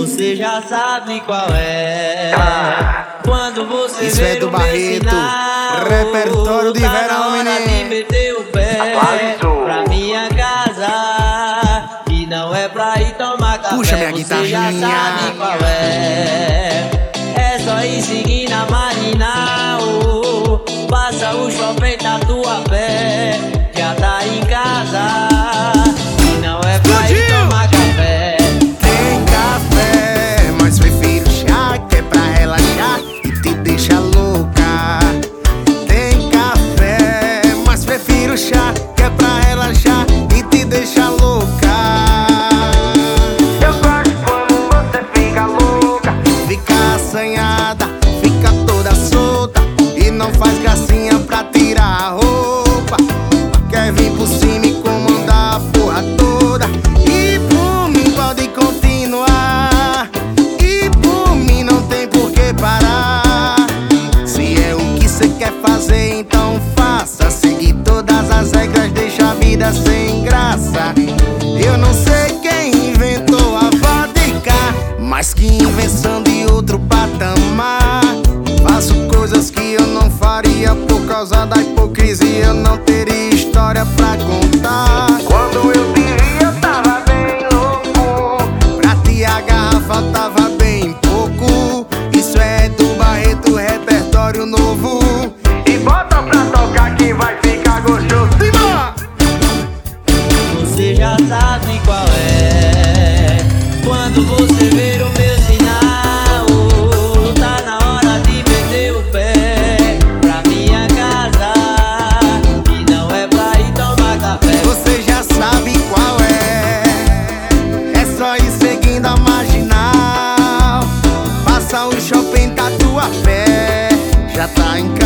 Você já sabe qual é. Quando você Isso é ver do o meu Barreto, sinal, repertório de tá verão, na hora de menino. meter o pé pra minha casa, e não é pra ir tomar café. Puxa minha você já guitarrinha. sabe qual é. É só ir seguir na marginal, passa o shopping Tatuapé, já tá em casa, e não é pra ir tomar café. Tem café, mas prefiro chá, que é pra relaxar e te deixa louca. Tem café, mas prefiro chá, que é pra relaxar e te deixa louca. Eu gosto quando você fica louca, fica assanhada, fica toda solta e não faz gracinha pra tirar a roupa. Quer vir por cima e comandar a porra toda. E por mim pode continuar, e por mim não tem por que parar. Se é o que cê quer fazer, então faça. Seguir todas as regras, deixa a vida sem graça. Eu não sei quem inventou a vodka, mas que invenção de outro patamar. Faço coisas que eu não faria por causa da hipocrisia. Eu não teria história pra contar. Quando eu te vi eu tava bem louco, pra ti a garrafa tava bem pouco. Isso é do Barreto, repertório novo. E bota pra tocar que vai ficar gostoso. Você já sabe qual é. Quando você ver o meu sinal, tá na hora de meter o pé pra minha casa, e não é pra ir tomar café. Você já sabe qual é. É só ir seguindo a marginal, passa o shopping Tatuapé, já tá em casa.